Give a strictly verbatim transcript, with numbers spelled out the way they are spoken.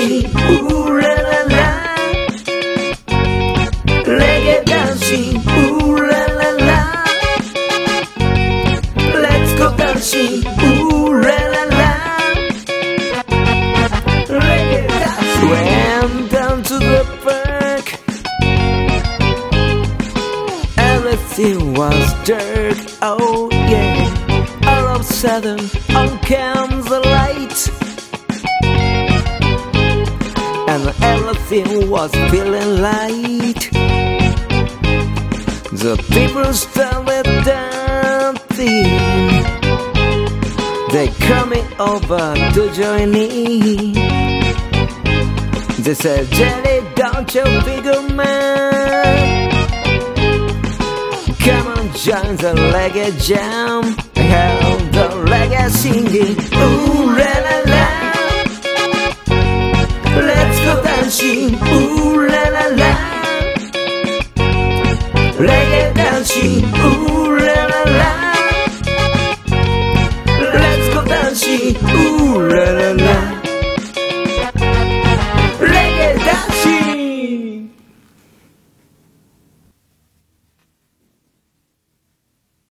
dancing, ooh la la la. Reggae dancing, ooh la la la. Let's go dancing, ooh la la la. Reggae dancing. Went down to the park. Everything was dark, oh yeah. All of a sudden, on comes the light, and everything was feeling light. The people started dancing. They coming over to join in. They said, Jelly, don't you figure, man? Come on, join the reggae jam. Hell, the reggae singing, ooh la la la. Let's go dancing, ooh